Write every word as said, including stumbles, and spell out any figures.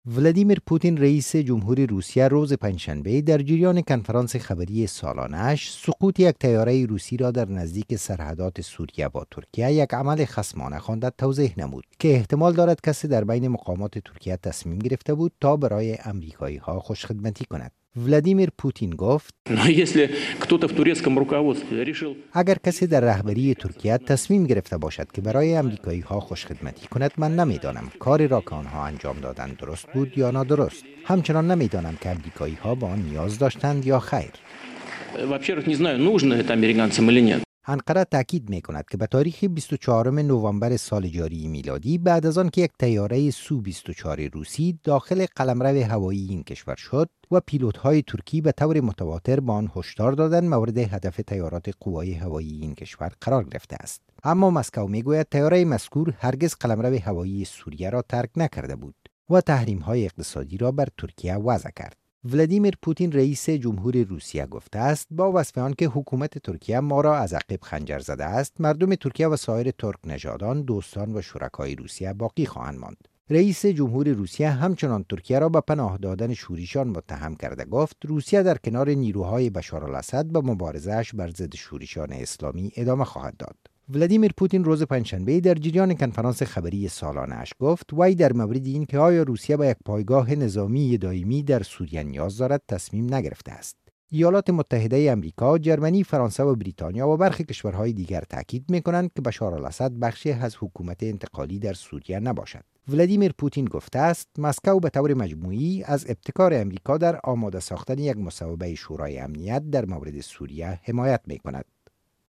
ولادیمیر پوتین رئیس جمهوری روسیه روز پنجشنبه در جریان کنفرانس خبری سالانه‌اش سقوط یک طیاره روسی را در نزدیک سرحدات سوریه با ترکیه یک عمل خصمانه خواند توضیح نمود که احتمال دارد کسی در بین مقامات ترکیه تصمیم گرفته بود تا برای امریکایی‌ها خوشخدمتی کند. ولادیمیر پوتین گفت اگر کسی در رهبری ترکیه تصمیم گرفته باشد که برای امریکایی ها خوشخدمتی کند، من نمیدانم کاری را که آنها انجام دادند درست بود یا نادرست. همچنان نمیدانم که امریکایی ها با آن نیاز داشتند یا خیر. انقره تاکید می کند که به تاریخ بیست و چهارم نوامبر سال جاری میلادی بعد از آن که یک طیاره سو بیست و چهار روسی داخل قلمرو هوایی این کشور شد و پیلوت‌های ترکی به طور متواتر با آن هشدار دادند مورد هدف طیارات قوای هوایی این کشور قرار گرفته است. اما مسکو میگوید طیاره مذکور هرگز قلمرو هوایی سوریه را ترک نکرده بود و تحریم‌های اقتصادی را بر ترکیه وضع کرد. ولادیمیر پوتین رئیس جمهوری روسیه گفته است با وصف آن که حکومت ترکیه ما را از عقب خنجر زده است، مردم ترکیه و سایر ترک نژادان، دوستان و شرکای روسیه باقی خواهند ماند. رئیس جمهوری روسیه همچنان ترکیه را به پناه دادن شورشیان متهم کرده گفت روسیه در کنار نیروهای بشارالاسد به مبارزه‌اش بر ضد شورشیان اسلامی ادامه خواهد داد. ولادیمیر پوتین روز پنجشنبه در جریان کنفرانس خبری سالانه‌اش گفت وی در مورد این که آیا روسیه به یک پایگاه نظامی دائمی در سوریه نیاز دارد تصمیم نگرفته است. ایالات متحده آمریکا، ژرمنی، فرانسه و بریتانیا و برخی کشورهای دیگر تاکید می‌کنند که بشارالاسد بخشی از حکومت انتقالی در سوریه نباشد. ولادیمیر پوتین گفته است مسکو به طور مجموعی از ابتکار آمریکا در آماده ساختن یک مصوبه شورای امنیت در مورد سوریه حمایت می‌کند.